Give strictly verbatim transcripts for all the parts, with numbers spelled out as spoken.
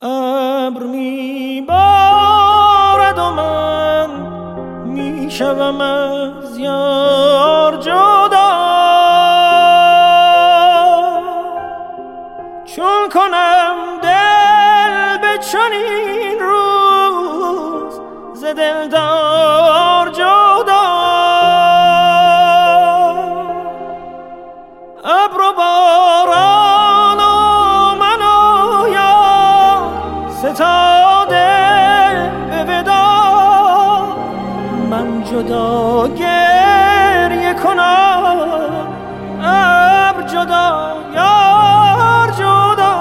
ابر میبارد و من میشوم از یار جدا، چون کنم دل به چنین روز ز دلدار جدا. ابر و باران و من و یار ستاده به ودا، من جدا گریه کنم ابر جدا یار جدا.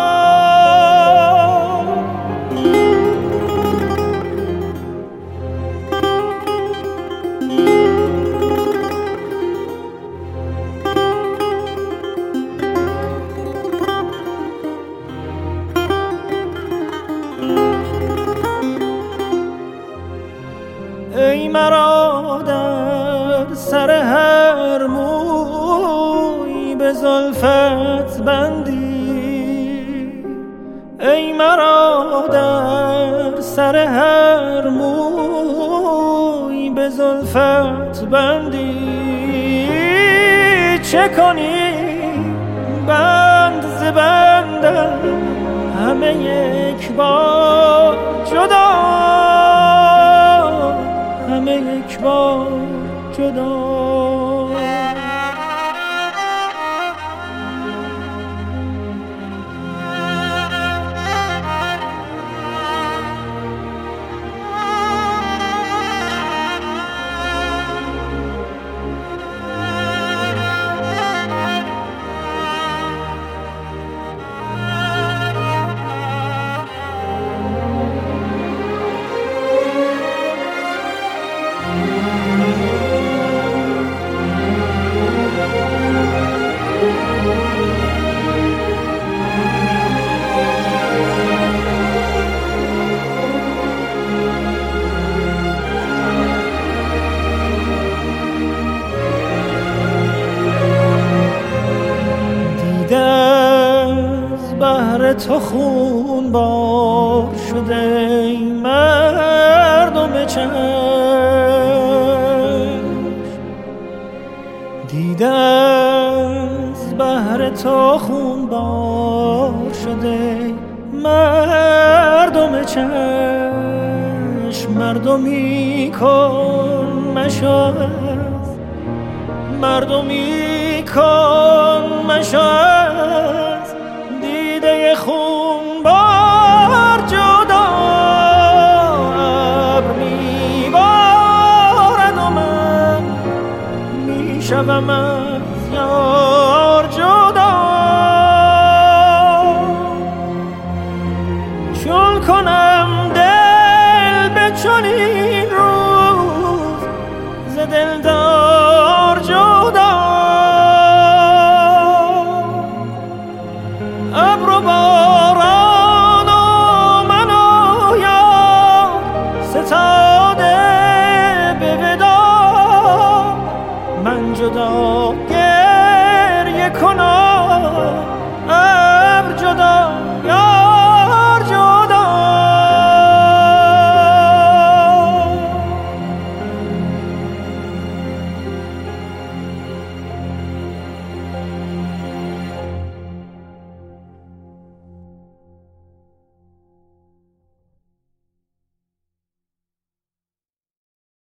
ای مرا در سر هر موی به زلفت بندی، ای مرا در سر هر موی به زلفت بندی، چه کنی بند ز بندم همه یک بار جدا، همه یک بار جدا. تو خون بار شده ای مردم چشم، دیده از بحر تو خون بار شده مردم چشم، مردمی کن مشاهد، مردمی کن مشاهد، دیده خون بار جدا. ابر میبارد و من میشوم از یار جدا، چون کنم دل به چنین